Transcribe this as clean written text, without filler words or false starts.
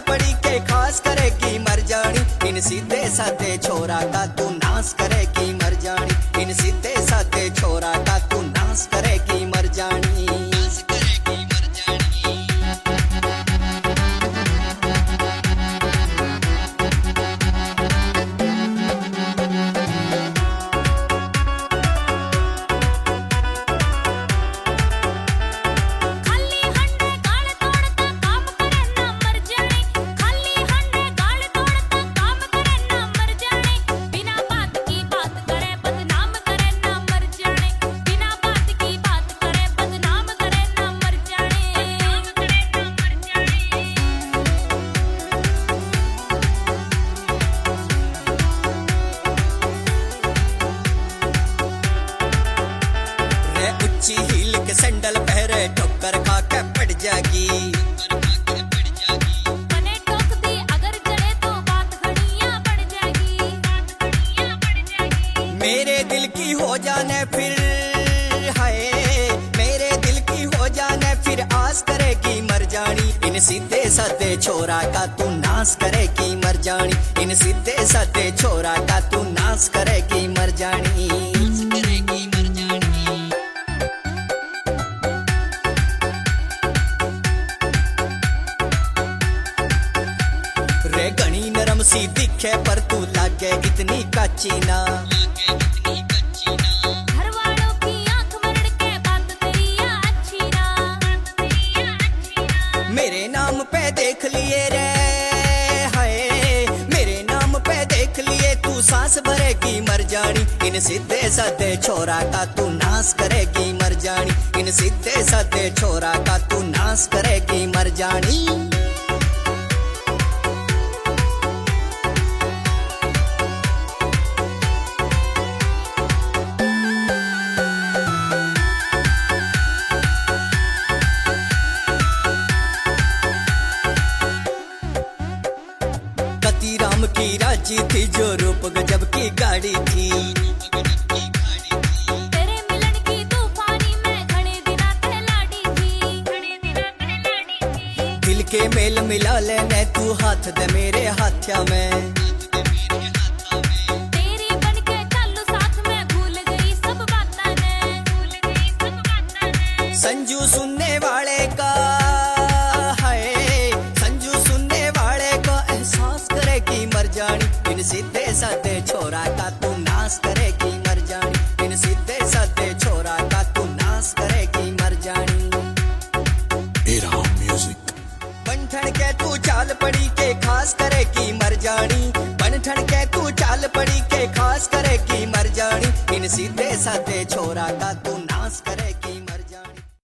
पड़ी के खास करेगी मर जानी, इन सीधे साधे छोरा का तू नाश करेगी मर जानी, इन सीधे साधे छोरा का तू नाश करेगी मर जानी। ऊंची हील के सैंडल पहरे ठोकर खा के पड़ जाएगी, मने ठोक दी अगर चले तो बात घड़ियां पड़ जाएगी। मेरे दिल की हो जाने फिर हाय, मेरे दिल की हो जाने फिर आस करेगी मर जानी, इन सीधे साधे छोरा का तू नाश करेगी मर जानी, इन सीधे साधे छोरा का तू नाश करेगी मर जानी। रे घनी नरम सी दिखे पर तू लागे इतनी काची ना, घर वालों की आंख मरड़ के बात तेरी अच्छी ना। मेरे नाम पे देख लिए रे हाय, मेरे नाम पे देख लिए तू सांस भरेगी मर जानी, इन सीधे साधे छोरा का तू नाश करेगी मर जानी, इन सीधे साधे छोरा का तू नाश करेगी मर जानी। राम की राजी थी जो रूप गजब की गाड़ी थी, तेरे मिलन की तूफानी में घने दिना लाडी थी। दिल के मेल मिला लेने तू हाथ दे मेरे हाथ्या में, तेरी बन के चालू साथ में भूल गई सब बातां ने। संजू सुनने वाले का हाय, संजू सुनने वाले को एहसास करेगी मर जानी, इन सीधे साधे छोरा का तू नाश करेगी मर जानी, इन सीधे साधे छोरा का तू नाश करेगी मर जानी। म्यूजिक बन ठन के तू चाल पड़ी के खास करेगी मर जानी, बन ठन के तू चाल पड़ी के खास करेगी मर जानी, इन सीधे साधे छोरा का तू नाश करेगी।